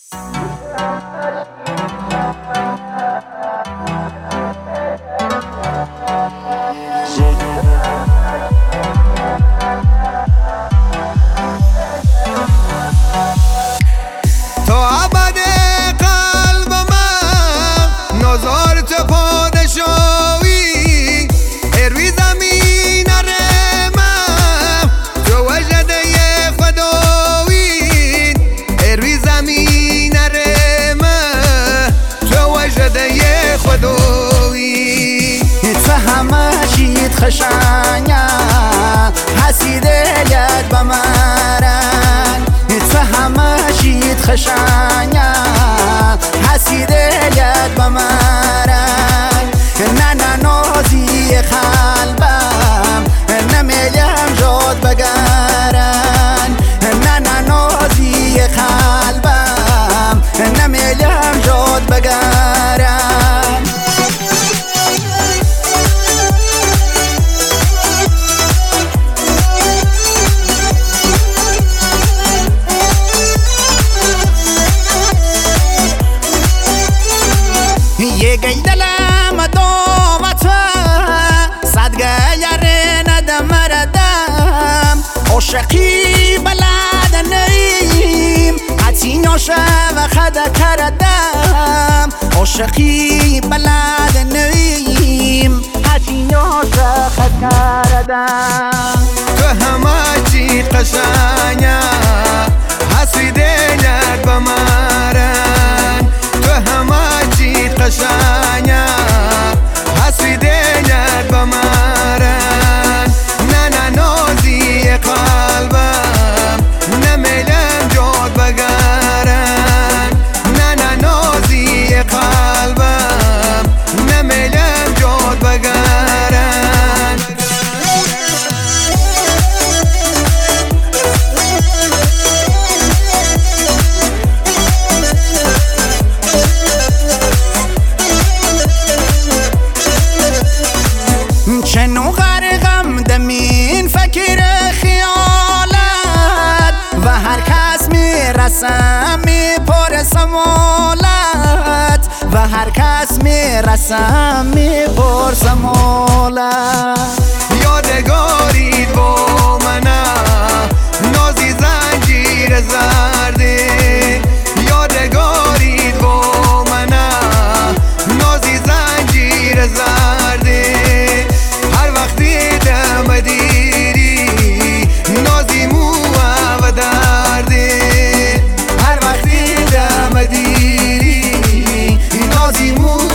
تو ابد قلب من نظر تو پادشاهی اروی زمین رمم تو وجده خداوی اروی زمین رمم تو وجده خداوی تو همه شید خشانیا حسیده یاد بمارن تو همه شید خشانیا حسیده یاد بمارن نه نازی قلبم نمیلم جود بگرن نه نازی قلبم نمیلم جود بگرن یه گی دلم دومت صدقه یاره ندم ردم عشقی بلد نیم حتی ناشه و خدا کردم عشقی بلد نیم حتی ناشه خدا کردم تو همه چی قشنگه حسیده یاد بمارن تو همه چی قشنگه حسیده یاد بمارن نه نازی قلبم نمیلم جود بگرن نه نازی قلبم نمیلم جود بگرن چنو غرقم دمین فکر خیالت و هر کس میرسم میپرسم مولت و هر کس میرسم میپرسم مولت یادگارید با منه نازی زنجیر زرده یادگارید با منه نازی زنجیر زرده هر وقتی دم دیری نازی مو و درده هر وقتی دم دیری نازی مو